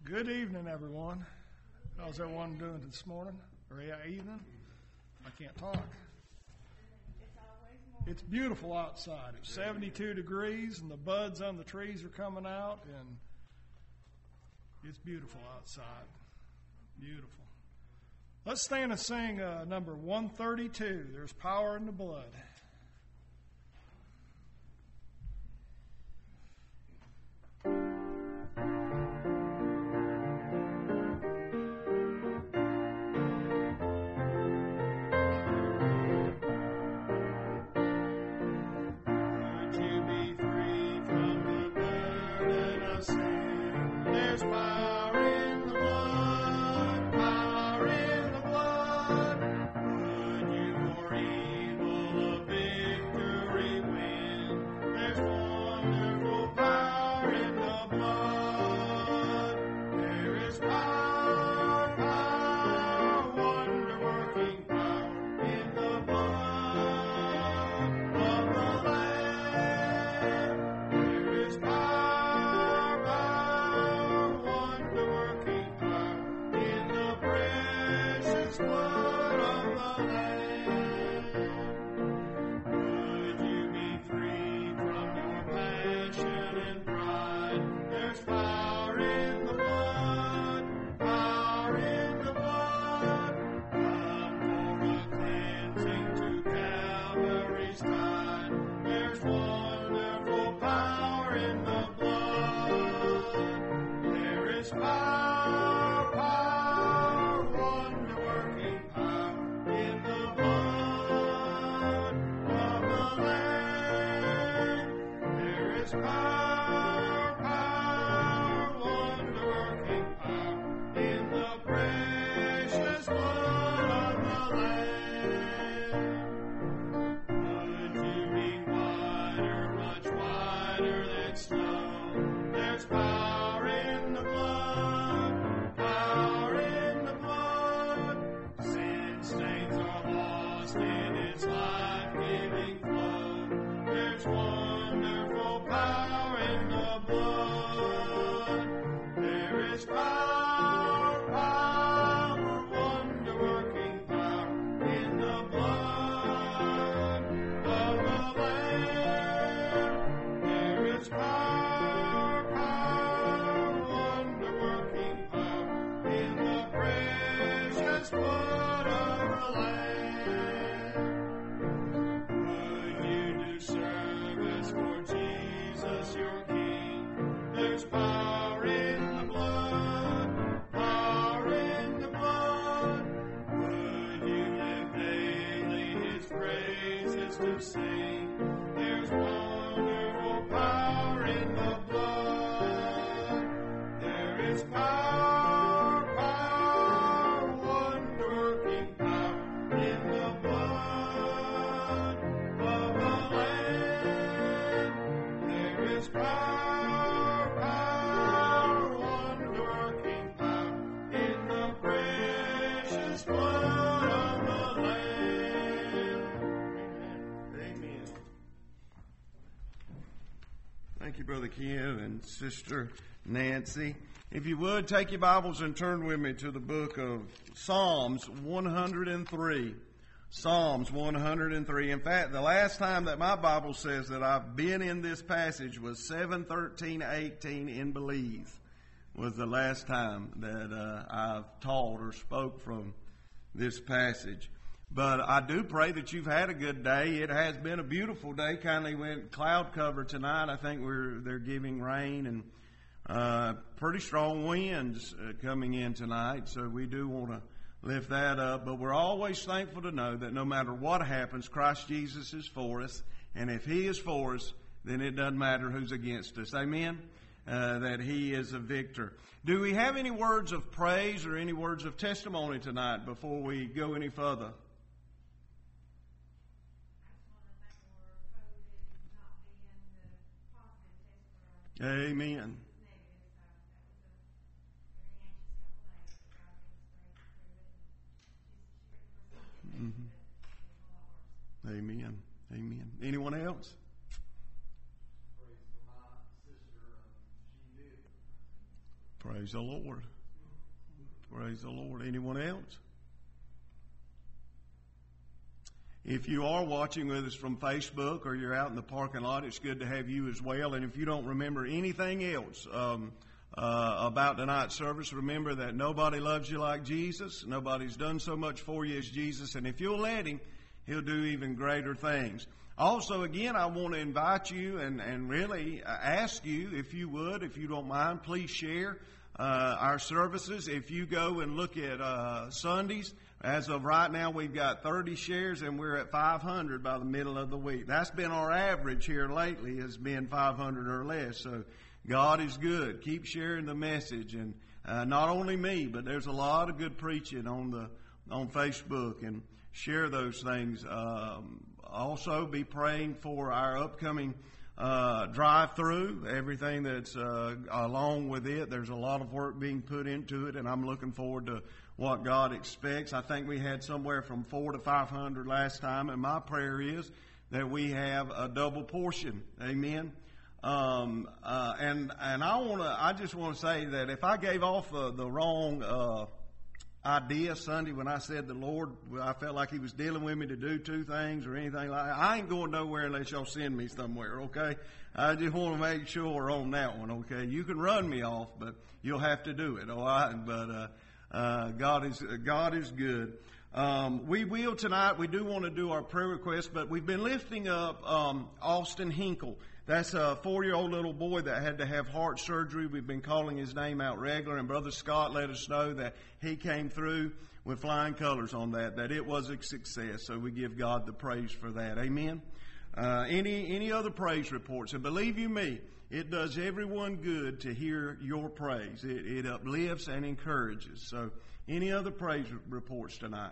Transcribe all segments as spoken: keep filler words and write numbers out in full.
Good evening, everyone. How's everyone doing this morning or yeah, evening? I can't talk. It's beautiful outside. It's seventy-two degrees, and the buds on the trees are coming out, and it's beautiful outside. Beautiful. Let's stand and sing uh, number one thirty-two. There's power in the blood. Brother Ken and Sister Nancy. If you would, take your Bibles and turn with me to the book of Psalms one hundred three. Psalms one hundred three. In fact, the last time that my Bible says that I've been in this passage was seven thirteen eighteen in Belize. Was the last time that uh, I've taught or spoke from this passage. But I do pray that you've had a good day. It has been a beautiful day. Kind of went cloud cover tonight. I think we're they're giving rain and uh, pretty strong winds uh, coming in tonight. So we do want to lift that up. But we're always thankful to know that no matter what happens, Christ Jesus is for us. And if He is for us, then it doesn't matter who's against us. Amen? Uh, that He is a victor. Do we have any words of praise or any words of testimony tonight before we go any further? Amen. Mm-hmm. Amen. Amen. Anyone else? Praise the Lord. Praise the Lord. Anyone else? If you are watching with us from Facebook or you're out in the parking lot, it's good to have you as well. And if you don't remember anything else um, uh, about tonight's service, remember that nobody loves you like Jesus. Nobody's done so much for you as Jesus. And if you'll let Him, He'll do even greater things. Also, again, I want to invite you and, and really ask you, if you would, if you don't mind, please share uh, our services. If you go and look at uh, Sundays, as of right now, we've got thirty shares, and we're at five hundred by the middle of the week. That's been our average here lately, has been five hundred or less. So God is good. Keep sharing the message, and uh, not only me, but there's a lot of good preaching on the on Facebook, and share those things. Um, also, be praying for our upcoming uh, drive-through. Everything that's uh, along with it. There's a lot of work being put into it, and I'm looking forward to what God expects. I think we had somewhere from four to five hundred last time, and my prayer is that we have a double portion. Amen. Um, uh, and and I want to. I just want to say that if I gave off uh, the wrong uh, idea Sunday when I said the Lord, I felt like He was dealing with me to do two things or anything like that, I ain't going nowhere unless y'all send me somewhere. Okay. I just want to make sure on that one. Okay. You can run me off, but you'll have to do it. All right. But uh, Uh, God is uh, God is good. Um, we will tonight. We do want to do our prayer request, but we've been lifting up um, Austin Hinkle. That's a four-year-old little boy that had to have heart surgery. We've been calling his name out regular, and Brother Scott let us know that he came through with flying colors on that. That it was a success. So we give God the praise for that. Amen. Uh, any any other praise reports? And believe you me, it does everyone good to hear your praise. It, it uplifts and encourages. So, any other praise reports tonight?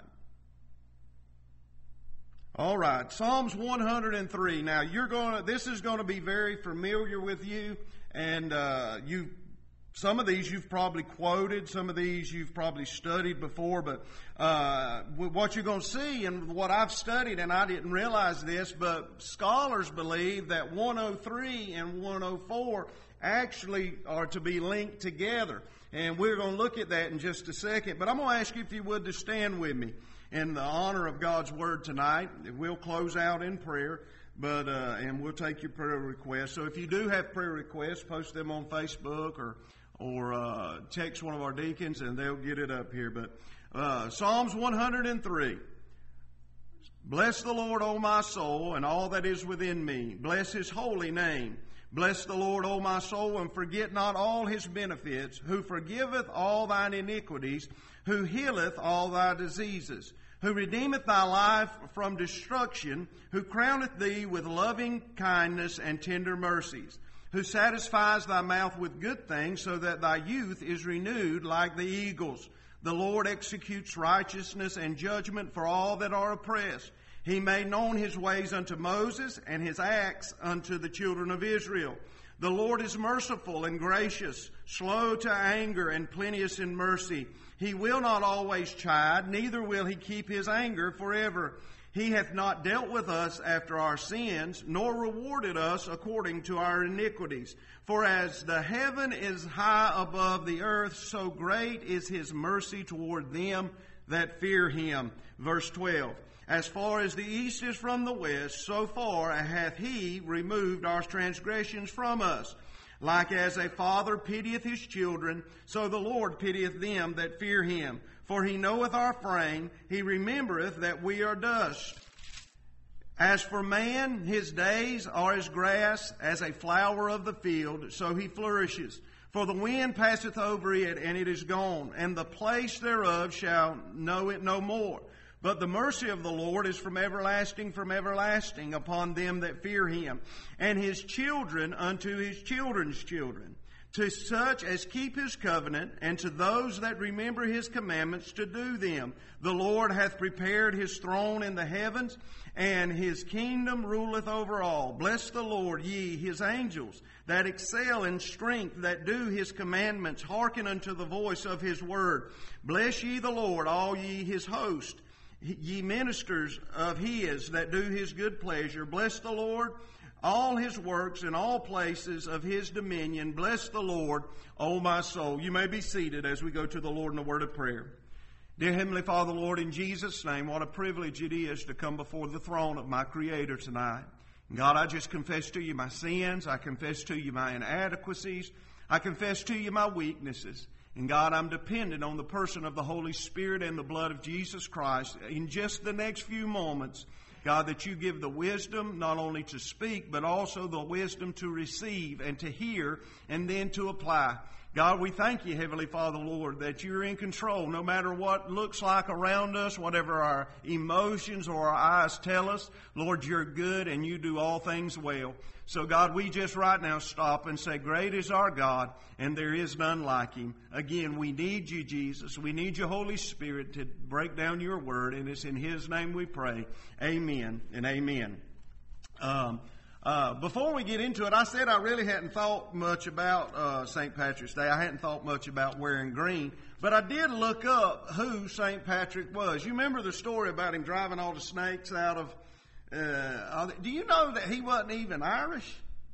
All right, Psalms one hundred three. Now, you're going to. This is going to be very familiar with you, and uh, you. Some of these you've probably quoted, some of these you've probably studied before, but uh, what you're going to see and what I've studied, and I didn't realize this, but scholars believe that one oh three and one oh four actually are to be linked together. And we're going to look at that in just a second. But I'm going to ask you if you would to stand with me in the honor of God's Word tonight. We'll close out in prayer. But uh, and we'll take your prayer requests. So if you do have prayer requests, post them on Facebook or or uh, text one of our deacons, and they'll get it up here. But uh, Psalms one hundred three. Bless the Lord, O my soul, and all that is within me. Bless His holy name. Bless the Lord, O my soul, and forget not all His benefits, who forgiveth all thine iniquities, who healeth all thy diseases, who redeemeth thy life from destruction, who crowneth thee with loving kindness and tender mercies, who satisfies thy mouth with good things, so that thy youth is renewed like the eagles. The Lord executes righteousness and judgment for all that are oppressed. He made known His ways unto Moses, and His acts unto the children of Israel. The Lord is merciful and gracious, slow to anger and plenteous in mercy. He will not always chide, neither will He keep His anger forever. He hath not dealt with us after our sins, nor rewarded us according to our iniquities. For as the heaven is high above the earth, so great is His mercy toward them that fear Him. Verse twelve. As far as the east is from the west, so far hath He removed our transgressions from us. Like as a father pitieth his children, so the Lord pitieth them that fear Him. For He knoweth our frame, He remembereth that we are dust. As for man, his days are as grass, as a flower of the field, so he flourishes. For the wind passeth over it, and it is gone, and the place thereof shall know it no more. But the mercy of the Lord is from everlasting, from everlasting, upon them that fear Him, and His children unto His children's children, to such as keep His covenant, and to those that remember His commandments to do them. The Lord hath prepared His throne in the heavens, and His kingdom ruleth over all. Bless the Lord, ye His angels, that excel in strength, that do His commandments, hearken unto the voice of His word. Bless ye the Lord, all ye His host, ye ministers of His that do His good pleasure. Bless the Lord, all his works in all places of his dominion. Bless the Lord, O my soul. You may be seated as we go to the Lord in a word of prayer. Dear Heavenly Father, Lord, in Jesus' name, what a privilege it is to come before the throne of my Creator tonight. God, I just confess to you my sins. I confess to you my inadequacies. I confess to you my weaknesses. And God, I'm dependent on the person of the Holy Spirit and the blood of Jesus Christ in just the next few moments. God, that you give the wisdom not only to speak, but also the wisdom to receive and to hear and then to apply. God, we thank you, Heavenly Father, Lord, that you're in control no matter what looks like around us, whatever our emotions or our eyes tell us. Lord, you're good and you do all things well. So, God, we just right now stop and say, great is our God, and there is none like him. Again, we need you, Jesus. We need your Holy Spirit to break down your word, and it's in his name we pray. Amen and amen. Um, uh, before we get into it, I said I really hadn't thought much about uh, Saint Patrick's Day. I hadn't thought much about wearing green. But I did look up who Saint Patrick was. You remember the story about him driving all the snakes out of... Uh, do you know that he wasn't even Irish?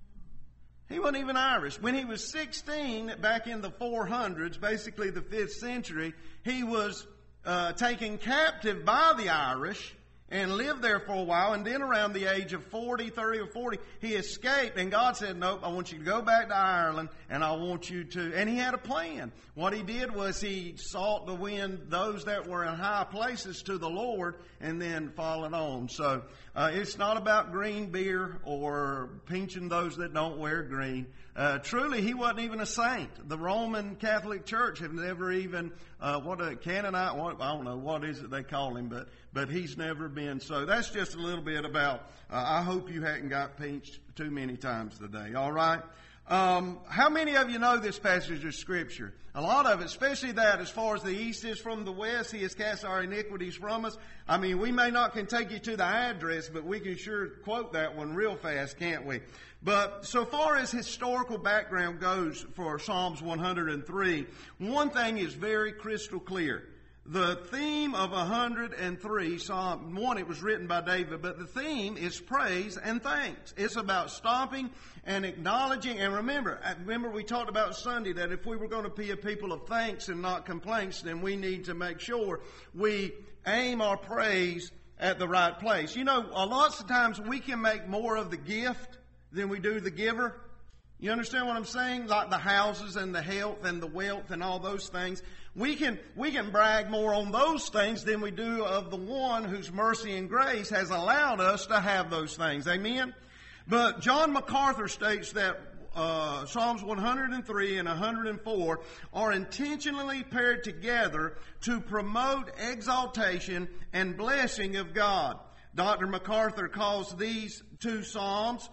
He wasn't even Irish. When he was sixteen, back in the four hundreds, basically the fifth century, he was uh, taken captive by the Irish and lived there for a while. And then around the age of forty, thirty or forty, he escaped. And God said, nope, I want you to go back to Ireland and I want you to... And he had a plan. What he did was he sought to win those that were in high places to the Lord and then followed on. So uh, it's not about green beer or pinching those that don't wear green. Uh, truly, he wasn't even a saint. The Roman Catholic Church have never even, uh, what a Canaanite, what, I don't know, what is it they call him, but, but he's never been. So that's just a little bit about, uh, I hope you hadn't got pinched too many times today, all right? Um, how many of you know this passage of Scripture? A lot of it, especially that as far as the east is from the west, he has cast our iniquities from us. I mean, we may not can take you to the address, but we can sure quote that one real fast, can't we? But so far as historical background goes for Psalms one hundred three, one thing is very crystal clear. The theme of one hundred three, Psalm one, it was written by David, but the theme is praise and thanks. It's about stopping and acknowledging. And remember, remember we talked about Sunday that if we were going to be a people of thanks and not complaints, then we need to make sure we aim our praise at the right place. You know, a lot of times we can make more of the gift than we do the giver. You understand what I'm saying? Like the houses and the health and the wealth and all those things. We can, we can brag more on those things than we do of the one whose mercy and grace has allowed us to have those things. Amen? But John MacArthur states that uh, Psalms one hundred three and one hundred four are intentionally paired together to promote exaltation and blessing of God. Doctor MacArthur calls these two Psalms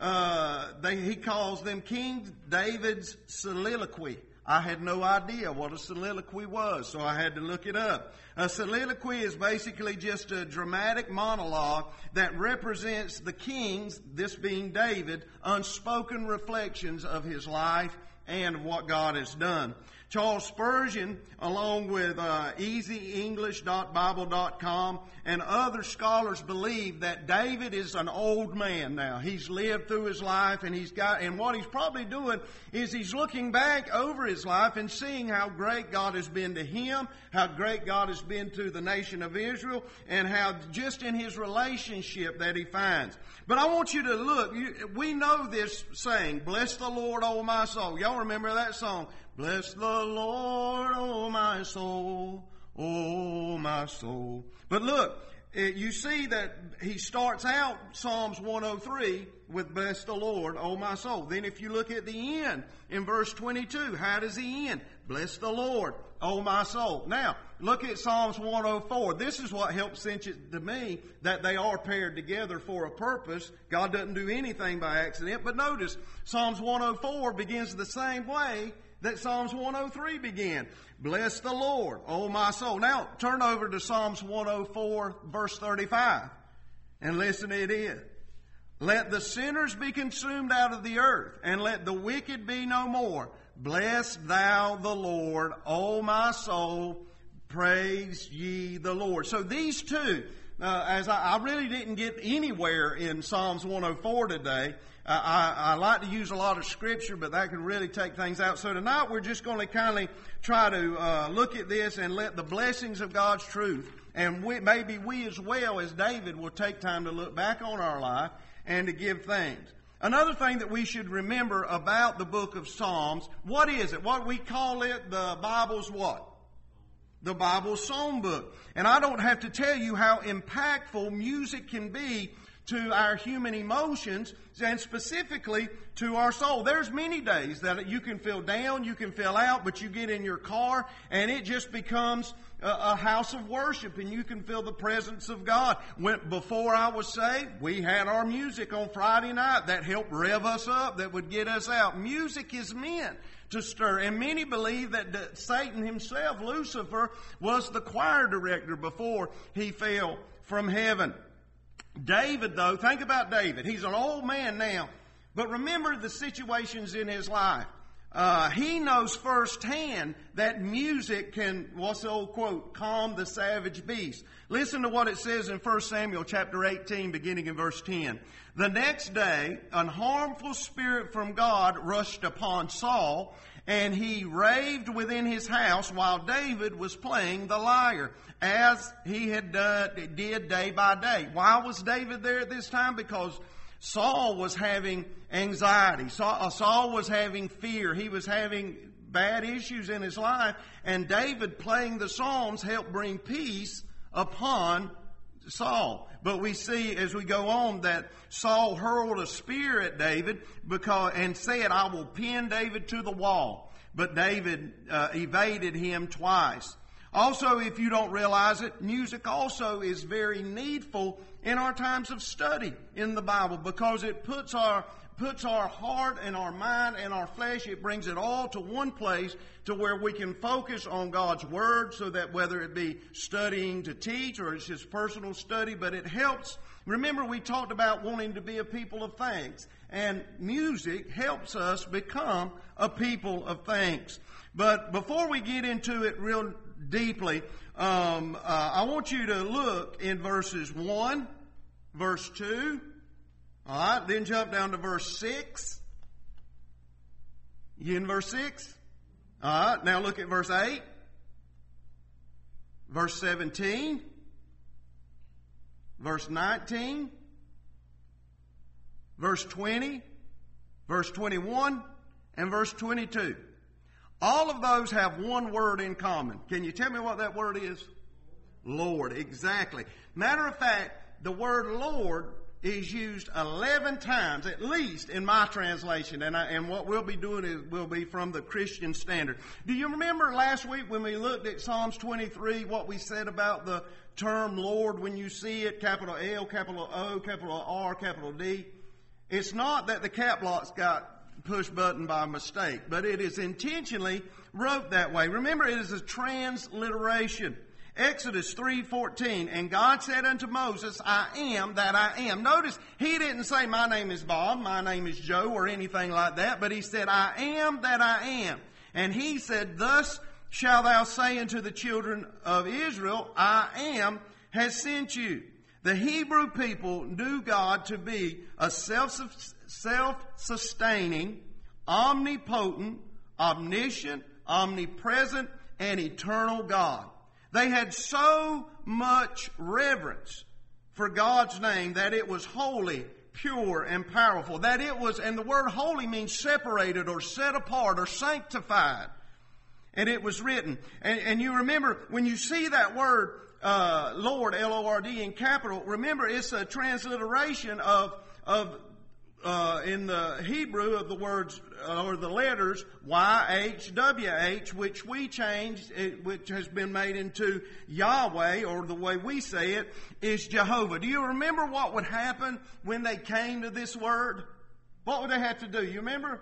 Uh, they, he calls them King David's soliloquy. I had no idea what a soliloquy was, so I had to look it up. A soliloquy is basically just a dramatic monologue that represents the king's, this being David, unspoken reflections of his life and what God has done. Charles Spurgeon, along with uh, easy english dot bible dot com and other scholars, believe that David is an old man now. He's lived through his life, and he's got, and what he's probably doing is he's looking back over his life and seeing how great God has been to him, how great God has been to the nation of Israel, and how just in his relationship that he finds. But I want you to look. You, we know this saying, "Bless the Lord, O my soul." Y'all remember that song? Bless the Lord, O my soul, O my soul. But look, you see that he starts out Psalms one oh three with bless the Lord, O my soul. Then if you look at the end in verse twenty-two, how does he end? Bless the Lord, O my soul. Now, look at Psalms one oh four. This is what helps cinch it to me that they are paired together for a purpose. God doesn't do anything by accident. But notice, Psalms one oh four begins the same way that Psalms one oh three began. Bless the Lord, O my soul. Now, turn over to Psalms one oh four, verse thirty-five, and listen to it. Let the sinners be consumed out of the earth, and let the wicked be no more. Bless thou the Lord, O my soul. Praise ye the Lord. So these two, uh, as I, I really didn't get anywhere in Psalms one oh four today. Uh, I, I like to use a lot of scripture, but that can really take things out. So tonight we're just going to kind of try to uh, look at this and let the blessings of God's truth, and we, maybe we as well as David will take time to look back on our life and to give thanks. Another thing that we should remember about the book of Psalms, what is it? What we call it, the Bible's what? The Bible's song book. And I don't have to tell you how impactful music can be to our human emotions and specifically to our soul. There's many days that you can feel down, you can feel out, but you get in your car and it just becomes a, a house of worship and you can feel the presence of God. When, before I was saved, we had our music on Friday night that helped rev us up, that would get us out. Music is meant to stir. And many believe that, that Satan himself, Lucifer, was the choir director before he fell from heaven. David, though, think about David. He's an old man now. But remember the situations in his life. Uh, he knows firsthand that music can, what's the old quote, calm the savage beast. Listen to what it says in First Samuel chapter eighteen, beginning in verse ten. The next day, an harmful spirit from God rushed upon Saul, and he raved within his house while David was playing the lyre, as he had done, did day by day. Why was David there at this time? Because Saul was having anxiety. Saul, Saul was having fear. He was having bad issues in his life. And David playing the Psalms helped bring peace upon Saul. But we see as we go on that Saul hurled a spear at David because and said, I will pin David to the wall. But David uh, evaded him twice. Also, if you don't realize it, music also is very needful in our times of study in the Bible because it puts our puts our heart and our mind and our flesh, it brings it all to one place to where we can focus on God's Word so that whether it be studying to teach or it's just personal study, but it helps. Remember, we talked about wanting to be a people of thanks, and music helps us become a people of thanks. But before we get into it real deeply, um, uh, I want you to look in verses one, verse two, all right, then jump down to verse six. You in verse six? All right, now look at verse eight, verse seventeen, verse nineteen, verse twenty, verse twenty-one, and verse twenty-two. All of those have one word in common. Can you tell me what that word is? Lord, exactly. Matter of fact, the word Lord is used eleven times, at least in my translation. And, I, and what we'll be doing is will be from the Christian Standard. Do you remember last week when we looked at Psalms twenty-three, what we said about the term Lord when you see it, capital L, capital O, capital R, capital D? It's not that the cap locks got push button by mistake, but it is intentionally wrote that way. Remember, it is a transliteration. Exodus three fourteen, and God said unto Moses, I am that I am. Notice, he didn't say, my name is Bob, my name is Joe, or anything like that, but he said, I am that I am. And he said, thus shalt thou say unto the children of Israel, I am has sent you. The Hebrew people knew God to be a self self-sustaining, omnipotent, omniscient, omnipresent, and eternal God. They had so much reverence for God's name that it was holy, pure, and powerful. That it was, and the word holy means separated or set apart or sanctified. And it was written. And, and you remember, when you see that word, uh, Lord, L O R D in capital, remember it's a transliteration of, of Uh, in the Hebrew of the words uh, or the letters Y H W H, which we changed, it, which has been made into Yahweh, or the way we say it is Jehovah. Do you remember what would happen when they came to this word? What would they have to do? You remember?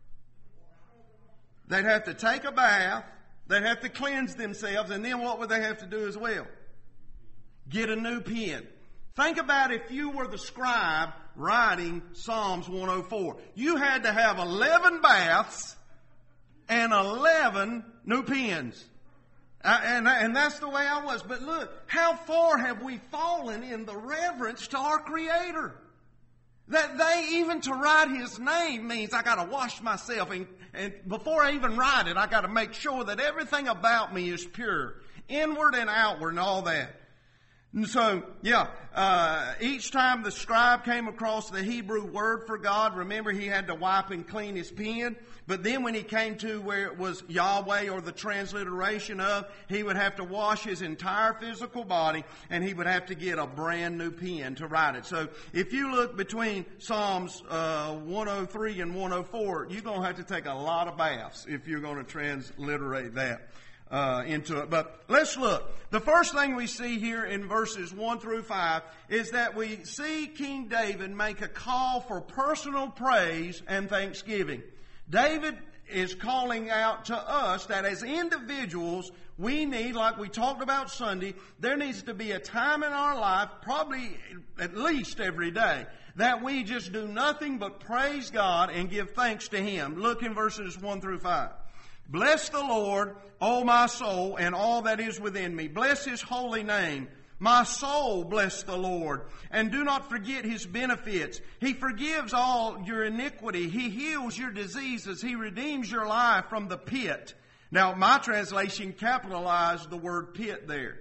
They'd have to take a bath, they'd have to cleanse themselves, and then what would they have to do as well? Get a new pen. Think about if you were the scribe writing Psalms one oh four. You had to have eleven baths and eleven new pens. I, and, and that's the way I was. But look, how far have we fallen in the reverence to our Creator? That they, even to write His name means I got to wash myself. And, and before I even write it, I got to make sure that everything about me is pure. Inward and outward and all that. And so, yeah, uh, each time the scribe came across the Hebrew word for God, remember he had to wipe and clean his pen. But then when he came to where it was Yahweh or the transliteration of, he would have to wash his entire physical body and he would have to get a brand new pen to write it. So if you look between Psalms uh, one oh three and one oh four, you're going to have to take a lot of baths if you're going to transliterate that. Uh, into it. But let's look. The first thing we see here in verses one through five is that we see King David make a call for personal praise and thanksgiving. David is calling out to us that as individuals, we need, like we talked about Sunday, there needs to be a time in our life, probably at least every day, that we just do nothing but praise God and give thanks to Him. Look in verses one through five. Bless the Lord, O my soul, and all that is within me. Bless His holy name. My soul, bless the Lord. And do not forget His benefits. He forgives all your iniquity. He heals your diseases. He redeems your life from the pit. Now, my translation capitalized the word pit there.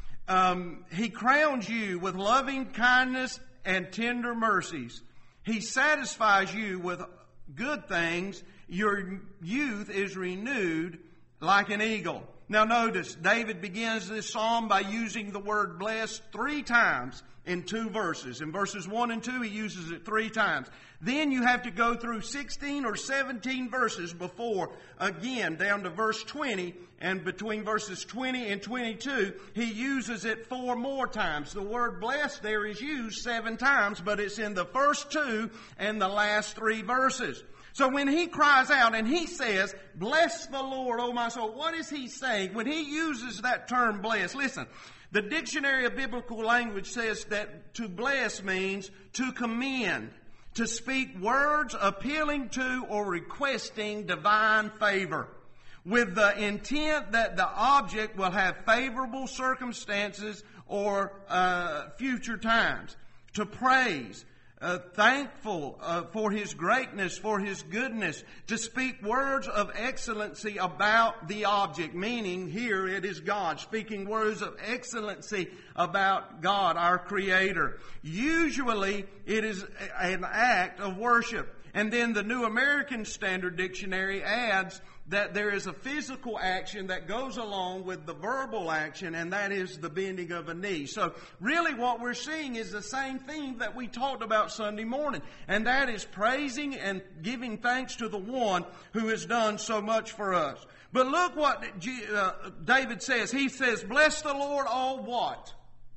Um, he crowns you with loving kindness and tender mercies. He satisfies you with good things. Your youth is renewed like an eagle. Now notice, David begins this psalm by using the word blessed three times in two verses. In verses one and two, he uses it three times. Then you have to go through sixteen or seventeen verses before, again, down to verse twenty. And between verses twenty and twenty-two, he uses it four more times. The word blessed there is used seven times, but it's in the first two and the last three verses. So when he cries out and he says, bless the Lord, O my soul, what is he saying? When he uses that term bless, listen, the Dictionary of Biblical Language says that to bless means to commend, to speak words appealing to or requesting divine favor, with the intent that the object will have favorable circumstances or uh, future times. To praise, Uh, thankful uh, for His greatness, for His goodness, to speak words of excellency about the object, meaning here it is God, speaking words of excellency about God, our Creator. Usually it is an act of worship. And then the New American Standard Dictionary adds that there is a physical action that goes along with the verbal action, and that is the bending of a knee. So really what we're seeing is the same theme that we talked about Sunday morning, and that is praising and giving thanks to the one who has done so much for us. But look what uh, David says. He says, bless the Lord, all what?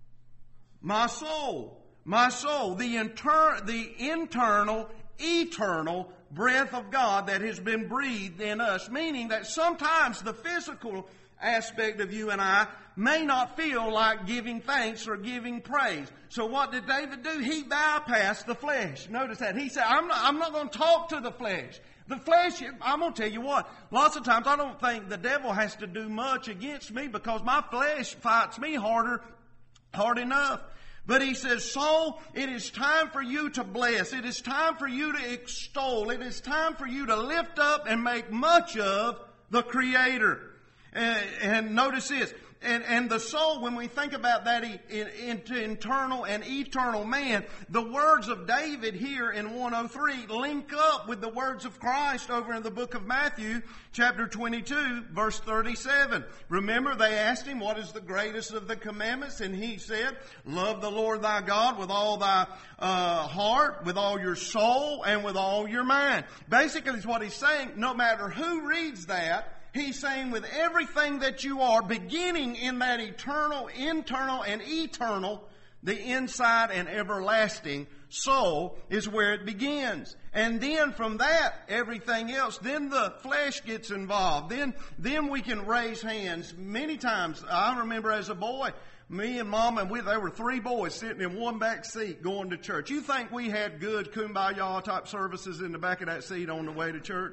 My soul. My soul. The, inter- the internal, eternal breath of God that has been breathed in us, meaning that sometimes the physical aspect of you and I may not feel like giving thanks or giving praise. So what did David do? He bypassed the flesh. Notice that. He said, I'm not, I'm not going to talk to the flesh. The flesh, I'm going to tell you what, lots of times I don't think the devil has to do much against me because my flesh fights me harder, hard enough. But he says, soul, it is time for you to bless. It is time for you to extol. It is time for you to lift up and make much of the Creator. And, and notice this. And, and the soul, when we think about that into internal and eternal man, the words of David here in one oh three link up with the words of Christ over in the book of Matthew, chapter twenty-two, verse thirty-seven. Remember, they asked him, what is the greatest of the commandments? And he said, love the Lord thy God with all thy uh, heart, with all your soul, and with all your mind. Basically, is what he's saying. No matter who reads that, he's saying with everything that you are, beginning in that eternal, internal, and eternal, the inside and everlasting soul is where it begins. And then from that, everything else, then the flesh gets involved. Then, then we can raise hands. Many times, I remember as a boy, me and Mom, and we, there were three boys sitting in one back seat going to church. You think we had good kumbaya type services in the back of that seat on the way to church?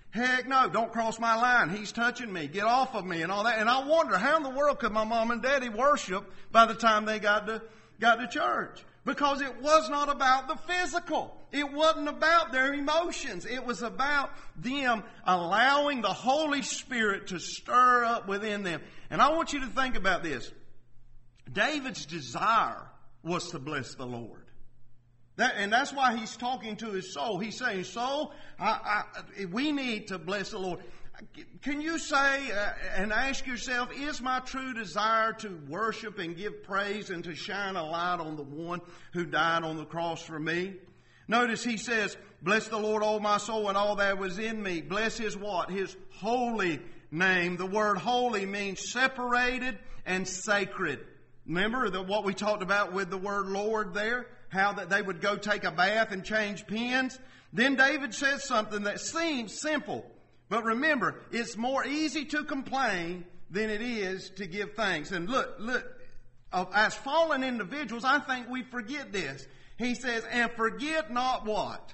Heck no, don't cross my line. He's touching me. Get off of me and all that. And I wonder, how in the world could my mom and daddy worship by the time they got to, got to church? Because it was not about the physical. It wasn't about their emotions. It was about them allowing the Holy Spirit to stir up within them. And I want you to think about this. David's desire was to bless the Lord. That, and that's why he's talking to his soul. He's saying, soul, I, I, we need to bless the Lord. Can you say uh, and ask yourself, is my true desire to worship and give praise and to shine a light on the one who died on the cross for me? Notice he says, bless the Lord, O my soul, and all that was in me. Bless his what? His holy name. The word holy means separated and sacred. Remember the, what we talked about with the word Lord there? How that they would go take a bath and change pins. Then David says something that seems simple. But remember, it's more easy to complain than it is to give thanks. And look, look, as fallen individuals, I think we forget this. He says, and forget not what?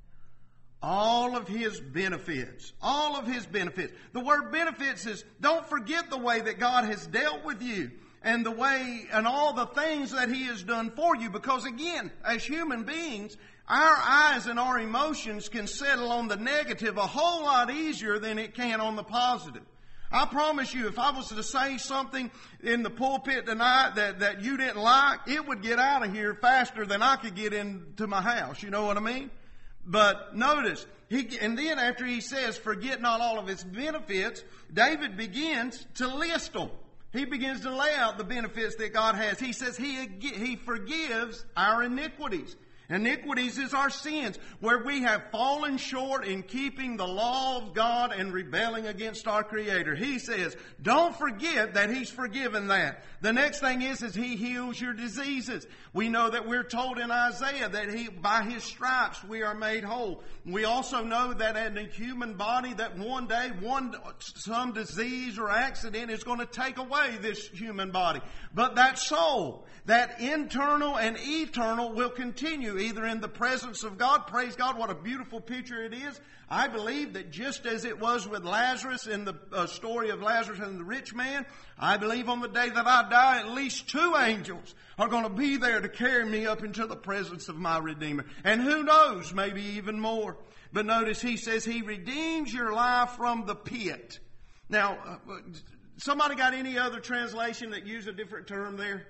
All of his benefits. All of his benefits. The word benefits is, don't forget the way that God has dealt with you. And the way, and all the things that he has done for you. Because again, as human beings, our eyes and our emotions can settle on the negative a whole lot easier than it can on the positive. I promise you, if I was to say something in the pulpit tonight that, that you didn't like, it would get out of here faster than I could get into my house. You know what I mean? But notice, he, and then after he says, forget not all of his benefits, David begins to list them. He begins to lay out the benefits that God has. He says he, he forgives our iniquities. Iniquities is our sins, where we have fallen short in keeping the law of God and rebelling against our Creator. He says, don't forget that He's forgiven that. The next thing is, is He heals your diseases. We know that we're told in Isaiah that He, by His stripes we are made whole. We also know that in the human body that one day, one, some disease or accident is going to take away this human body. But that soul, that internal and eternal, will continue either in the presence of God. Praise God, what a beautiful picture it is. I believe that just as it was with Lazarus in the uh, story of Lazarus and the rich man, I believe on the day that I die, at least two angels are going to be there to carry me up into the presence of my Redeemer. And who knows, maybe even more. But notice he says He redeems your life from the pit. Now, uh, somebody got any other translation that use a different term there?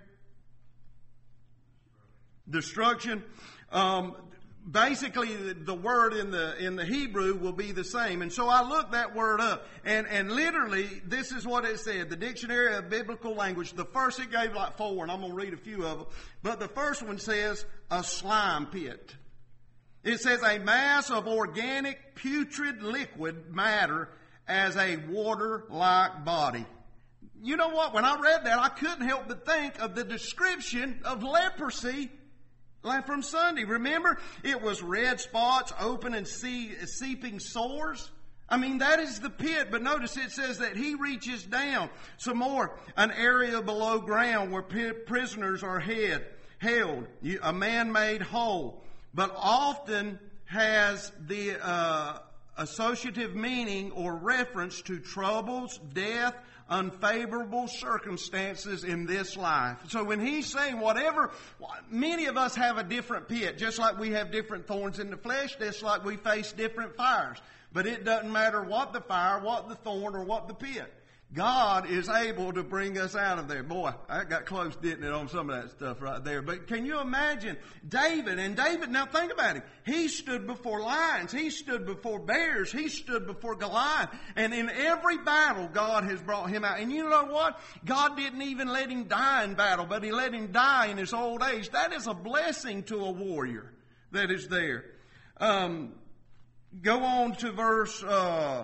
Destruction. Um, basically, the, the word in the in the Hebrew will be the same. And so I looked that word up, and and literally this is what it said. The Dictionary of Biblical Language. The first it gave like four, and I'm going to read a few of them. But the first one says a slime pit. It says a mass of organic putrid liquid matter as a water-like body. You know what? When I read that, I couldn't help but think of the description of leprosy like from Sunday. Remember, it was red spots, open and see, seeping sores. I mean, that is the pit. But notice it says that He reaches down. Some more, an area below ground where prisoners are head, held, a man made whole. But often has the uh, associative meaning or reference to troubles, death, unfavorable circumstances in this life. So when he's saying whatever, many of us have a different pit, just like we have different thorns in the flesh, just like we face different fires. But it doesn't matter what the fire, what the thorn, or what the pit. God is able to bring us out of there. Boy, I got close, didn't it, on some of that stuff right there. But can you imagine David? And David, now think about it. He stood before lions. He stood before bears. He stood before Goliath. And in every battle, God has brought him out. And you know what? God didn't even let him die in battle, but He let him die in his old age. That is a blessing to a warrior that is there. Um, go on to verse... Uh,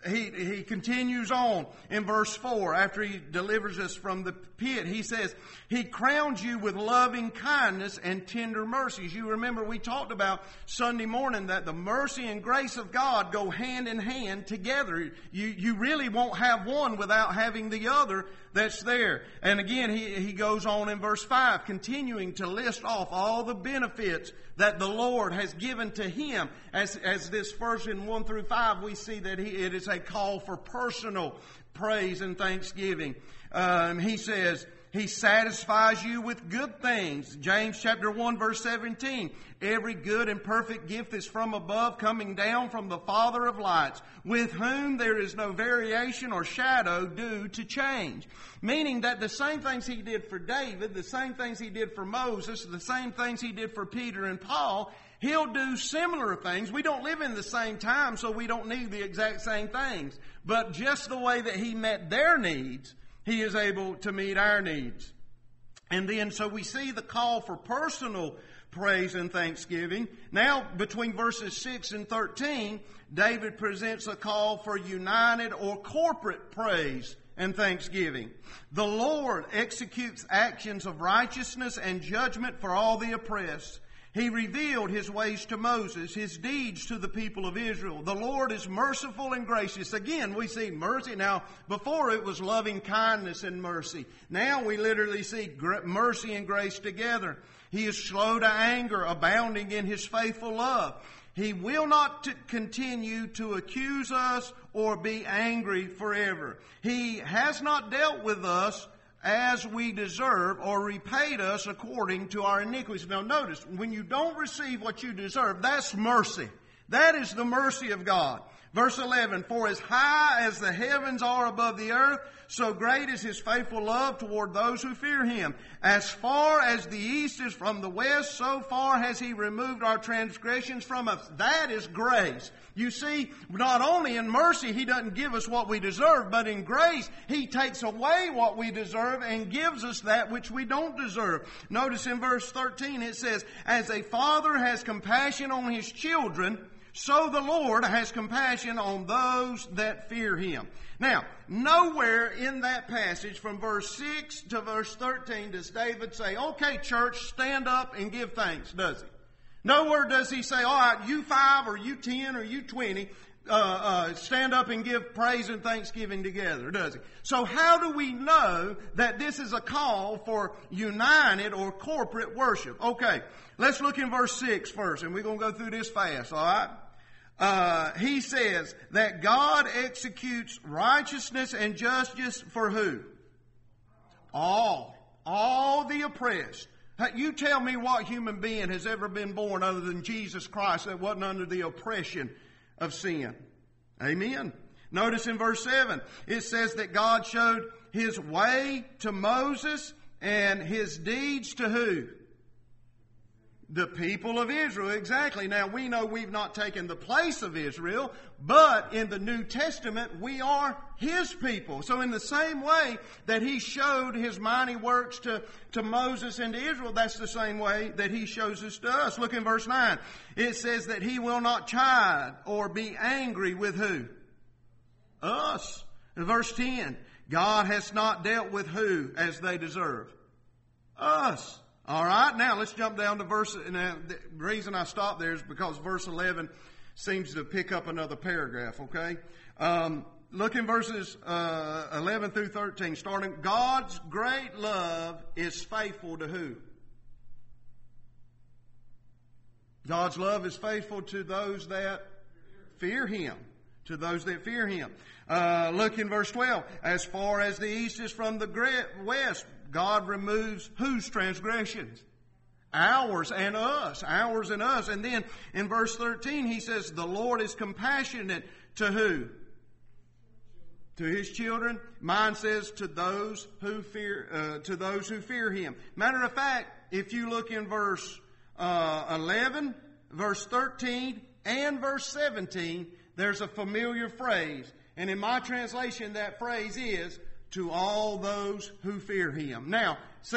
he, he continues on in verse four after he delivers us from the pit. He says, He crowns you with loving kindness and tender mercies. You remember we talked about Sunday morning that the mercy and grace of God go hand in hand together. You, you really won't have one without having the other that's there. And again, he, he goes on in verse five, continuing to list off all the benefits that the Lord has given to him. As, as this verse in one through five, we see that he, it is a call for personal praise and thanksgiving. Um, he says, He satisfies you with good things. James chapter one verse seventeen. Every good and perfect gift is from above, coming down from the Father of lights, with whom there is no variation or shadow due to change. Meaning that the same things He did for David, the same things He did for Moses, the same things He did for Peter and Paul, He'll do similar things. We don't live in the same time, so we don't need the exact same things. But just the way that He met their needs, He is able to meet our needs. And then, so we see the call for personal praise and thanksgiving. Now, between verses six and thirteen, David presents a call for united or corporate praise and thanksgiving. The Lord executes actions of righteousness and judgment for all the oppressed. He revealed His ways to Moses, His deeds to the people of Israel. The Lord is merciful and gracious. Again, we see mercy. Now, before it was loving kindness and mercy. Now we literally see mercy and grace together. He is slow to anger, abounding in His faithful love. He will not t- continue to accuse us or be angry forever. He has not dealt with us as we deserve, or repaid us according to our iniquities. Now notice, when you don't receive what you deserve, that's mercy. That is the mercy of God. Verse eleven, for as high as the heavens are above the earth, so great is His faithful love toward those who fear Him. As far as the east is from the west, so far has He removed our transgressions from us. That is grace. You see, not only in mercy He doesn't give us what we deserve, but in grace He takes away what we deserve and gives us that which we don't deserve. Notice in verse thirteen it says, as a father has compassion on his children, so the Lord has compassion on those that fear Him. Now, nowhere in that passage from verse six to verse thirteen does David say, okay, church, stand up and give thanks, does he? Nowhere does he say, all right, you five or you ten or you twenty, uh, uh, stand up and give praise and thanksgiving together, does he? So how do we know that this is a call for united or corporate worship? Okay, let's look in verse six first, and we're going to go through this fast, all right? Uh, he says that God executes righteousness and justice for who? All. All the oppressed. You tell me what human being has ever been born other than Jesus Christ that wasn't under the oppression of sin. Amen. Notice in verse seven, it says that God showed His way to Moses and His deeds to who? The people of Israel, exactly. Now we know we've not taken the place of Israel, but in the New Testament we are His people. So in the same way that He showed His mighty works to, to Moses and to Israel, that's the same way that He shows us to us. Look in verse nine. It says that He will not chide or be angry with who? Us. In verse ten, God has not dealt with who as they deserve? Us. All right, now let's jump down to verse, now the reason I stopped there is because verse eleven seems to pick up another paragraph, okay? Um, look in verses uh, eleven through thirteen, starting, God's great love is faithful to who? God's love is faithful to those that fear Him. To those that fear Him. Uh, look in verse twelve, as far as the east is from the west, God removes whose transgressions? Ours and us. Ours and us. And then in verse thirteen he says, the Lord is compassionate to who? To His children. Mine says to those who fear, uh, to those who fear Him. Matter of fact, if you look in verse uh, eleven, verse thirteen, and verse seventeen, there's a familiar phrase. And in my translation, that phrase is, to all those who fear Him. Now, see,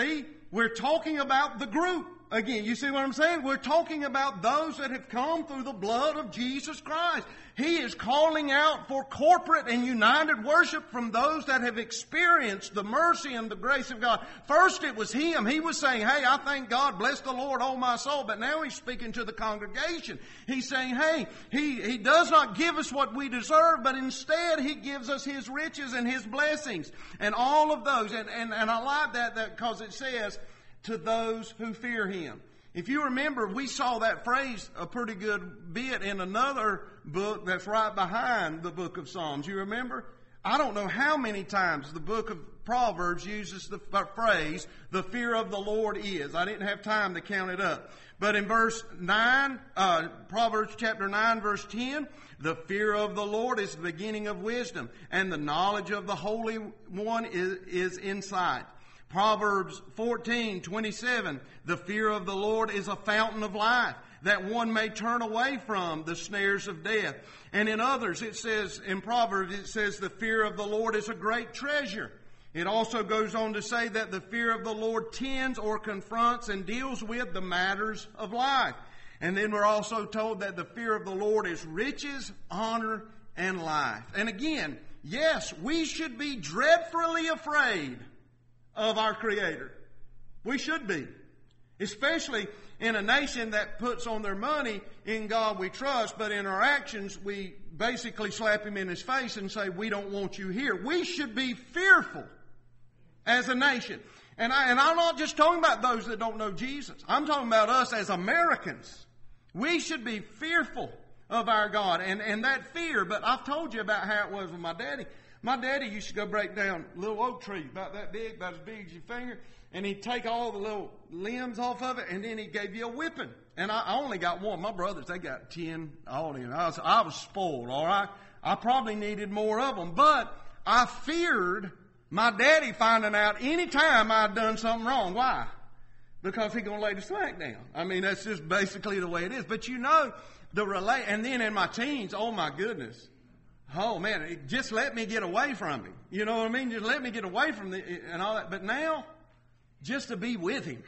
we're talking about the group. Again, you see what I'm saying? We're talking about those that have come through the blood of Jesus Christ. He is calling out for corporate and united worship from those that have experienced the mercy and the grace of God. First it was him. He was saying, hey, I thank God, bless the Lord, oh my soul. But now he's speaking to the congregation. He's saying, hey, he, he does not give us what we deserve, but instead he gives us his riches and his blessings and all of those. And, and, and I like that because it says, to those who fear him. If you remember, we saw that phrase a pretty good bit in another book that's right behind the book of Psalms. You remember? I don't know how many times the book of Proverbs uses the phrase, the fear of the Lord is. I didn't have time to count it up. But in verse nine, uh, Proverbs chapter nine, verse ten, the fear of the Lord is the beginning of wisdom, and the knowledge of the Holy One is, is insight. Proverbs fourteen twenty-seven, the fear of the Lord is a fountain of life, that one may turn away from the snares of death. And in others, it says, in Proverbs, it says, the fear of the Lord is a great treasure. It also goes on to say that the fear of the Lord tends or confronts and deals with the matters of life. And then we're also told that the fear of the Lord is riches, honor, and life. And again, yes, we should be dreadfully afraid of our Creator. We should be. Especially in a nation that puts on their money, in God we trust, but in our actions we basically slap him in his face and say, we don't want you here. We should be fearful as a nation. And, I, and I'm not just talking about those that don't know Jesus. I'm talking about us as Americans. We should be fearful of our God and, and that fear. But I've told you about how it was with my daddy. My daddy used to go break down a little oak tree about that big, about as big as your finger, and he'd take all the little limbs off of it, and then he gave you a whipping. And I, I only got one. My brothers, they got ten. All of them. I was, I was spoiled, all right? I probably needed more of them. But I feared my daddy finding out any time I'd done something wrong. Why? Because he's going to lay the smack down. I mean, that's just basically the way it is. But you know, the relay, and then in my teens, oh my goodness. Oh man, just let me get away from him. You know what I mean? Just let me get away from the, and all that. But now, just to be with him.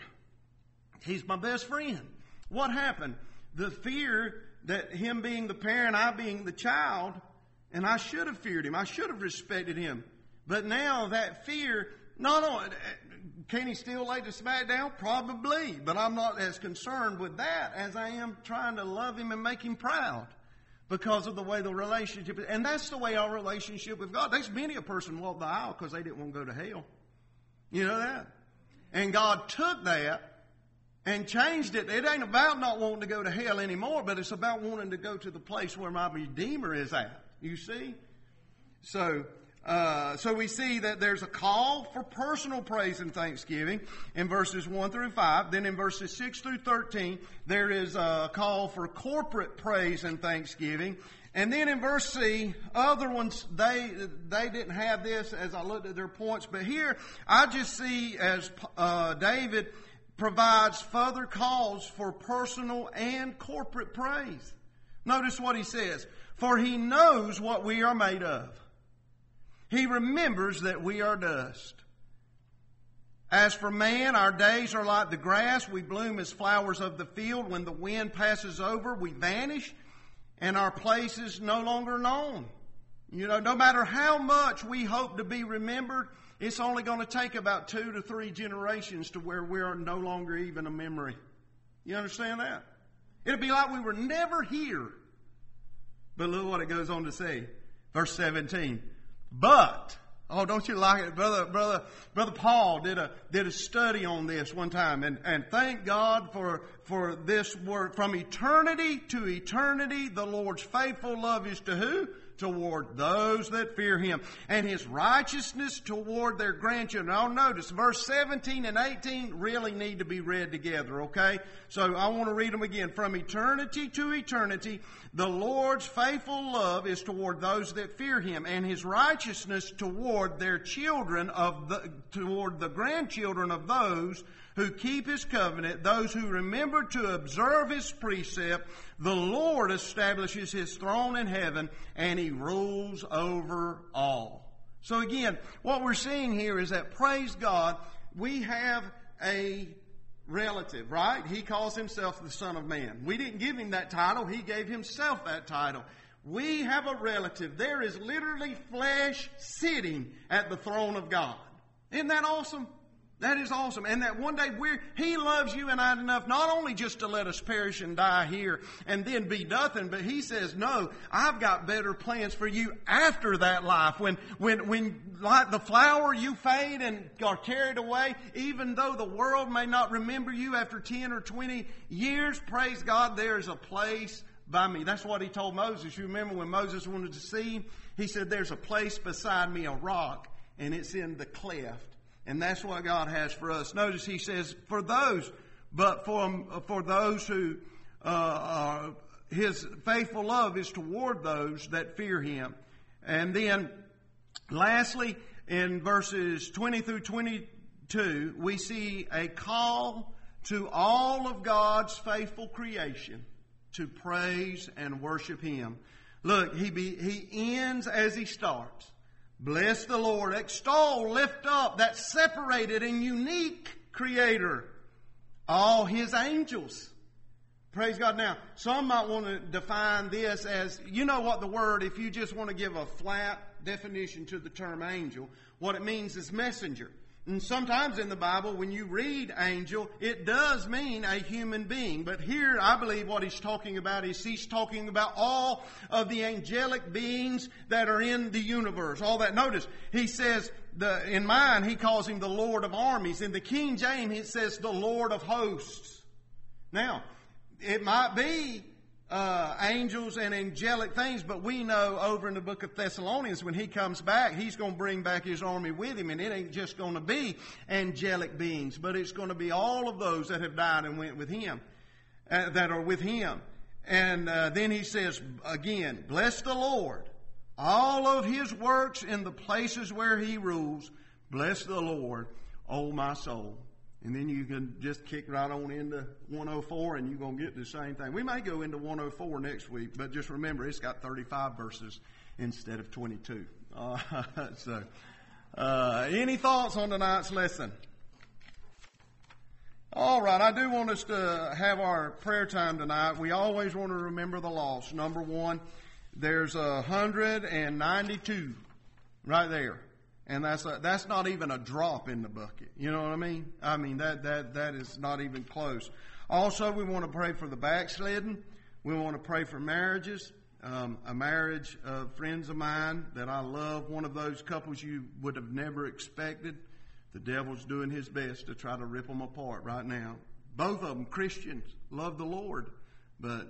He's my best friend. What happened? The fear that him being the parent, I being the child, and I should have feared him. I should have respected him. But now that fear, no, no, can he still lay the smack down? Probably. But I'm not as concerned with that as I am trying to love him and make him proud. Because of the way the relationship is. And that's the way our relationship with God. There's many a person walked the aisle because they didn't want to go to hell. You know that? And God took that and changed it. It ain't about not wanting to go to hell anymore, but it's about wanting to go to the place where my Redeemer is at. You see? So, uh, so we see that there's a call for personal praise and thanksgiving in verses one through five. Then in verses six through thirteen, there is a call for corporate praise and thanksgiving. And then in verse C, other ones, they they didn't have this as I looked at their points. But here, I just see as uh, David provides further calls for personal and corporate praise. Notice what he says. For he knows what we are made of. He remembers that we are dust. As for man, our days are like the grass. We bloom as flowers of the field. When the wind passes over, we vanish, and our place is no longer known. You know, no matter how much we hope to be remembered, it's only going to take about two to three generations to where we are no longer even a memory. You understand that? It'll be like we were never here. But look what it goes on to say. Verse seventeen. But, oh, don't you like it? Brother, brother, brother Paul did a, did a study on this one time. And, and thank God for, for this word. From eternity to eternity, the Lord's faithful love is to who? Toward those that fear him. And his righteousness toward their grandchildren. Now notice, verse seventeen and eighteen really need to be read together, okay? So I want to read them again. From eternity to eternity, the Lord's faithful love is toward those that fear him, and his righteousness toward their children of the, toward the grandchildren of those who keep his covenant, those who remember to observe his precept. The Lord establishes his throne in heaven, and he rules over all. So again, what we're seeing here is that, praise God, we have a relative, right? He calls himself the Son of Man. We didn't give him that title. He gave himself that title. We have a relative. There is literally flesh sitting at the throne of God. Isn't that awesome? That is awesome. And that one day we're, He loves you and I enough not only just to let us perish and die here and then be nothing, but He says, no, I've got better plans for you after that life. When, when, when like the flower you fade and are carried away, even though the world may not remember you after ten or twenty years, praise God, there is a place by me. That's what He told Moses. You remember when Moses wanted to see Him? He said, there's a place beside me, a rock, and it's in the cleft. And that's what God has for us. Notice He says, for those, but for, for those who, uh, are, His faithful love is toward those that fear Him. And then, lastly, in verses twenty through twenty-two, we see a call to all of God's faithful creation to praise and worship Him. Look, he, be, he ends as he starts. Bless the Lord, extol, lift up that separated and unique Creator, all His angels. Praise God. Now, some might want to define this as, you know what the word, if you just want to give a flat definition to the term angel, what it means is messenger. And sometimes in the Bible, when you read angel, it does mean a human being. But here, I believe what he's talking about is he's talking about all of the angelic beings that are in the universe. All that. Notice, he says, the, in mine, he calls him the Lord of armies. In the King James, it says the Lord of hosts. Now, it might be Uh, angels and angelic things, but we know over in the book of Thessalonians, when he comes back, he's going to bring back his army with him, and it ain't just going to be angelic beings, but it's going to be all of those that have died and went with him, uh, that are with him. And uh, then he says again, bless the Lord, all of His works in the places where He rules. Bless the Lord, O my soul. And then you can just kick right on into one oh four and you're going to get the same thing. We may go into one oh four next week, but just remember it's got thirty-five verses instead of twenty-two. Uh, so, uh, any thoughts on tonight's lesson? All right, I do want us to have our prayer time tonight. We always want to remember the lost. Number one, there's one hundred ninety-two right there. And that's a, that's not even a drop in the bucket. You know what I mean? I mean, that, that, that is not even close. Also, we want to pray for the backslidden. We want to pray for marriages. Um, a marriage of friends of mine that I love, one of those couples you would have never expected. The devil's doing his best to try to rip them apart right now. Both of them Christians, love the Lord, but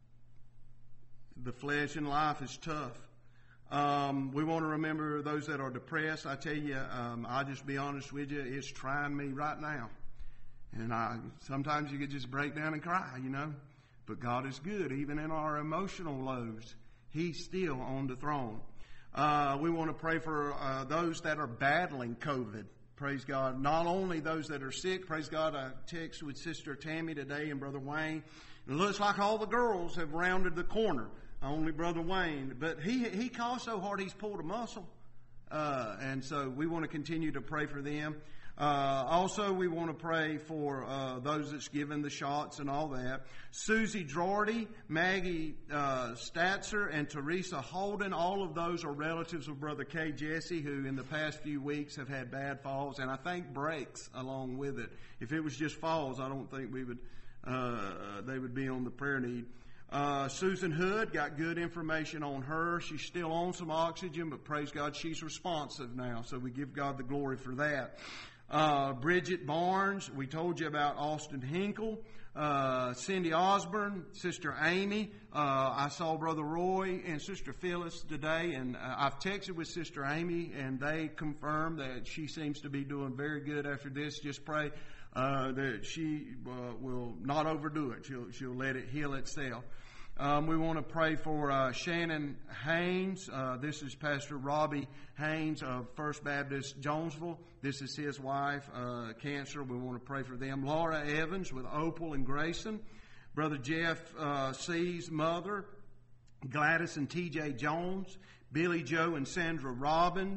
the flesh in life is tough. Um, we want to remember those that are depressed. I tell you, um, I'll just be honest with you, it's trying me right now. And I sometimes you could just break down and cry, you know. But God is good. Even in our emotional lows, He's still on the throne. Uh, we want to pray for uh, those that are battling COVID. Praise God. Not only those that are sick. Praise God. I text with Sister Tammy today and Brother Wayne. It looks like all the girls have rounded the corner. Only Brother Wayne. But he he coughs so hard he's pulled a muscle. Uh, and so we want to continue to pray for them. Uh, also, we want to pray for uh, those that's given the shots and all that. Susie Drorty, Maggie uh, Statzer, and Teresa Holden, all of those are relatives of Brother K. Jesse, who in the past few weeks have had bad falls, and I think breaks along with it. If it was just falls, I don't think we would uh, they would be on the prayer need. Uh, Susan Hood, got good information on her. She's still on some oxygen, but praise God, she's responsive now, so we give God the glory for that. Uh, Bridget Barnes, we told you about Austin Hinkle, uh, Cindy Osborne, Sister Amy. Uh, I saw Brother Roy and Sister Phyllis today, and uh, I've texted with Sister Amy, and they confirmed that she seems to be doing very good after this. Just pray uh, that she uh, will not overdo it. She'll, she'll let it heal itself. Um, we want to pray for uh, Shannon Haynes. Uh, this is Pastor Robbie Haynes of First Baptist Jonesville. This is his wife, uh, cancer. We want to pray for them. Laura Evans with Opal and Grayson. Brother Jeff uh, C's mother, Gladys and T J Jones. Billy Joe and Sandra Robbins.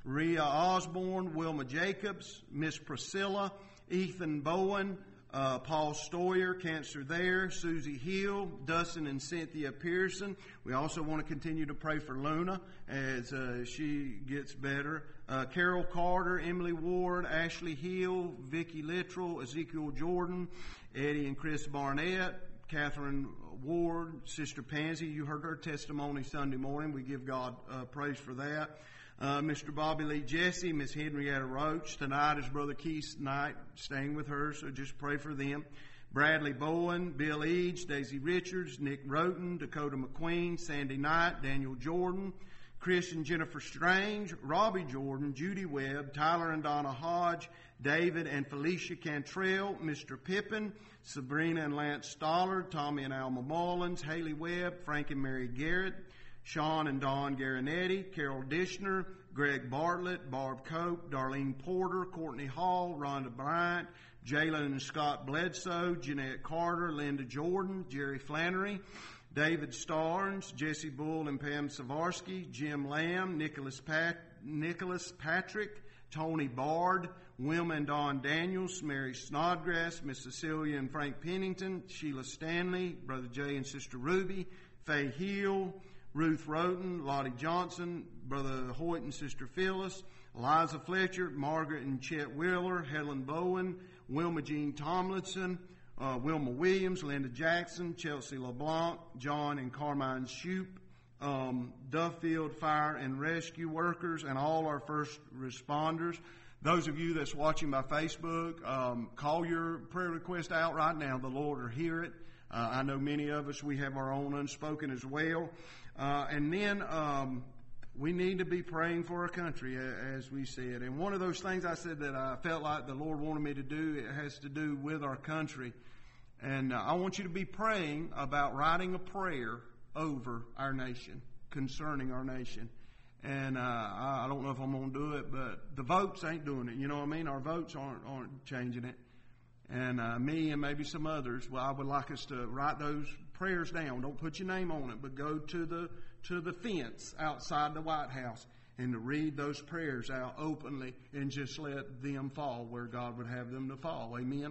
Rhea Osborne, Wilma Jacobs, Miss Priscilla, Ethan Bowen, uh, Paul Stoyer, cancer there, Susie Hill, Dustin and Cynthia Pearson. We also want to continue to pray for Luna as uh, she gets better. Uh, Carol Carter, Emily Ward, Ashley Hill, Vicki Littrell, Ezekiel Jordan, Eddie and Chris Barnett, Catherine Ward, Sister Pansy. You heard her testimony Sunday morning. We give God uh, praise for that. Uh, Mister Bobby Lee Jesse, Miss Henrietta Roach. Tonight is Brother Keith's night, staying with her, so just pray for them. Bradley Bowen, Bill Eads, Daisy Richards, Nick Roten, Dakota McQueen, Sandy Knight, Daniel Jordan, Chris and Jennifer Strange, Robbie Jordan, Judy Webb, Tyler and Donna Hodge, David and Felicia Cantrell, Mister Pippin, Sabrina and Lance Stoller, Tommy and Alma Mullins, Haley Webb, Frank and Mary Garrett, Sean and Don Garanetti, Carol Dishner, Greg Bartlett, Barb Cope, Darlene Porter, Courtney Hall, Rhonda Bryant, Jalen and Scott Bledsoe, Jeanette Carter, Linda Jordan, Jerry Flannery, David Starnes, Jesse Bull and Pam Savarsky, Jim Lamb, Nicholas Pat, Nicholas Patrick, Tony Bard, Wilma and Don Daniels, Mary Snodgrass, Miss Cecilia and Frank Pennington, Sheila Stanley, Brother Jay and Sister Ruby, Faye Hill, Ruth Roten, Lottie Johnson, Brother Hoyt and Sister Phyllis, Eliza Fletcher, Margaret and Chet Wheeler, Helen Bowen, Wilma Jean Tomlinson, uh, Wilma Williams, Linda Jackson, Chelsea LeBlanc, John and Carmine Shoup, um, Duffield Fire and Rescue Workers, and all our first responders. Those of you that's watching by Facebook, um, call your prayer request out right now. The Lord will hear it. Uh, I know many of us, we have our own unspoken as well. Uh, and then um, we need to be praying for our country, as we said. And one of those things I said that I felt like the Lord wanted me to do, it has to do with our country. And uh, I want you to be praying about writing a prayer over our nation, concerning our nation. And uh, I don't know if I'm going to do it, but the votes ain't doing it. You know what I mean? Our votes aren't, aren't changing it. And uh, me and maybe some others, well, I would like us to write those prayers down. Don't put your name on it, but go to the to the fence outside the White House and to read those prayers out openly and just let them fall where God would have them to fall. Amen?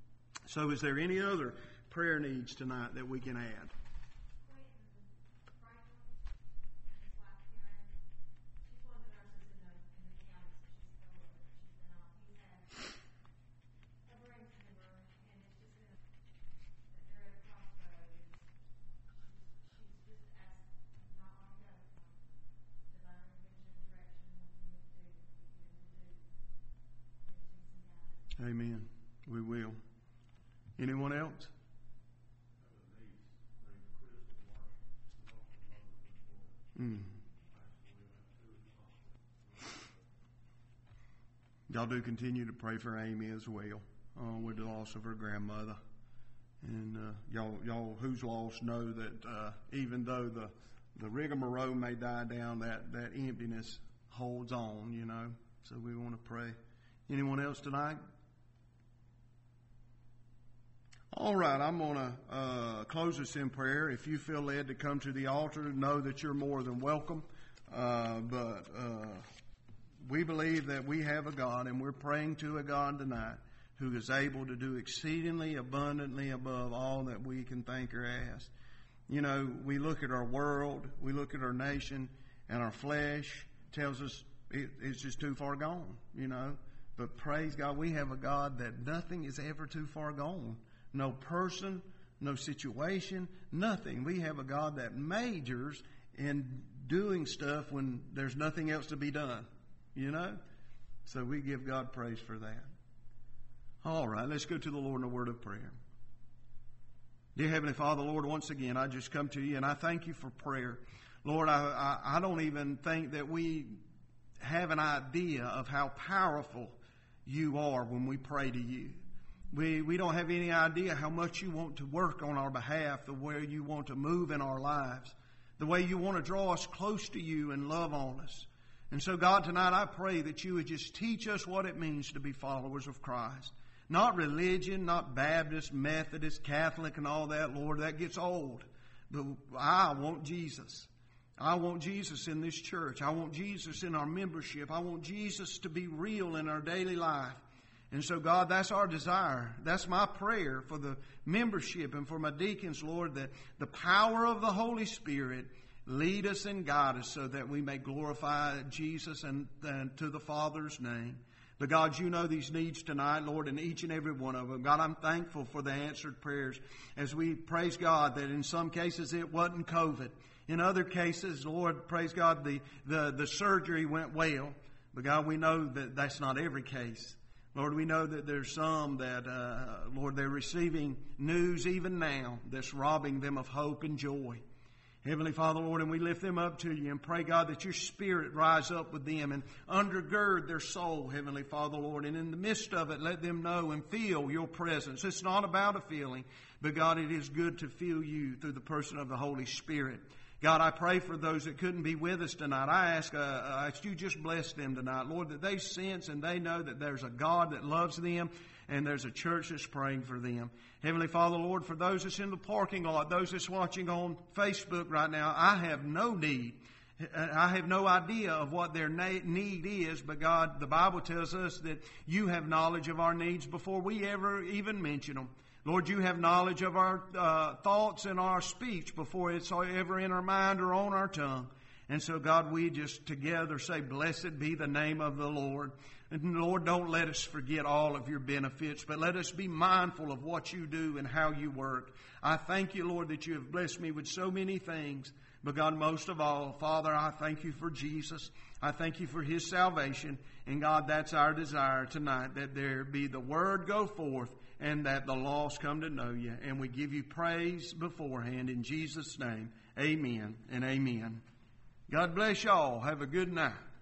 So is there any other prayer needs tonight that we can add? Amen. We will. Anyone else? Mm. Y'all do continue to pray for Amy as well, uh, with the loss of her grandmother. And uh, y'all, y'all who's lost know that uh, even though the the rigmarole may die down, that that emptiness holds on. You know. So we want to pray. Anyone else tonight? All right, I'm going to uh, close this in prayer. If you feel led to come to the altar, know that you're more than welcome. Uh, but uh, we believe that we have a God, and we're praying to a God tonight who is able to do exceedingly abundantly above all that we can think or ask. You know, we look at our world, we look at our nation, and our flesh tells us it, it's just too far gone, you know. But praise God, we have a God that nothing is ever too far gone. No person, no situation, nothing. We have a God that majors in doing stuff when there's nothing else to be done, you know? So we give God praise for that. All right, let's go to the Lord in a word of prayer. Dear Heavenly Father, Lord, once again, I just come to you and I thank you for prayer. Lord, I, I, I don't even think that we have an idea of how powerful you are when we pray to you. We we don't have any idea how much you want to work on our behalf, the way you want to move in our lives, the way you want to draw us close to you and love on us. And so, God, tonight I pray that you would just teach us what it means to be followers of Christ. Not religion, not Baptist, Methodist, Catholic, and all that, Lord. That gets old. But I want Jesus. I want Jesus in this church. I want Jesus in our membership. I want Jesus to be real in our daily life. And so, God, that's our desire. That's my prayer for the membership and for my deacons, Lord, that the power of the Holy Spirit lead us and guide us so that we may glorify Jesus and, and to the Father's name. But God, you know these needs tonight, Lord, and each and every one of them. God, I'm thankful for the answered prayers as we praise God that in some cases it wasn't COVID. In other cases, Lord, praise God, the, the, the surgery went well. But God, we know that that's not every case. Lord, we know that there's some that, uh, Lord, they're receiving news even now that's robbing them of hope and joy. Heavenly Father, Lord, and we lift them up to you and pray, God, that your Spirit rise up with them and undergird their soul, Heavenly Father, Lord. And in the midst of it, let them know and feel your presence. It's not about a feeling, but God, it is good to feel you through the person of the Holy Spirit. God, I pray for those that couldn't be with us tonight. I ask, uh, I ask you just bless them tonight, Lord, that they sense and they know that there's a God that loves them and there's a church that's praying for them. Heavenly Father, Lord, for those that's in the parking lot, those that's watching on Facebook right now, I have no need. I have no idea of what their need is, but God, the Bible tells us that you have knowledge of our needs before we ever even mention them. Lord, you have knowledge of our uh, thoughts and our speech before it's ever in our mind or on our tongue. And so, God, we just together say, blessed be the name of the Lord. And Lord, don't let us forget all of your benefits, but let us be mindful of what you do and how you work. I thank you, Lord, that you have blessed me with so many things. But God, most of all, Father, I thank you for Jesus. I thank you for his salvation. And God, that's our desire tonight, that there be the word go forth and that the lost come to know you. And we give you praise beforehand in Jesus' name. Amen and amen. God bless y'all. Have a good night.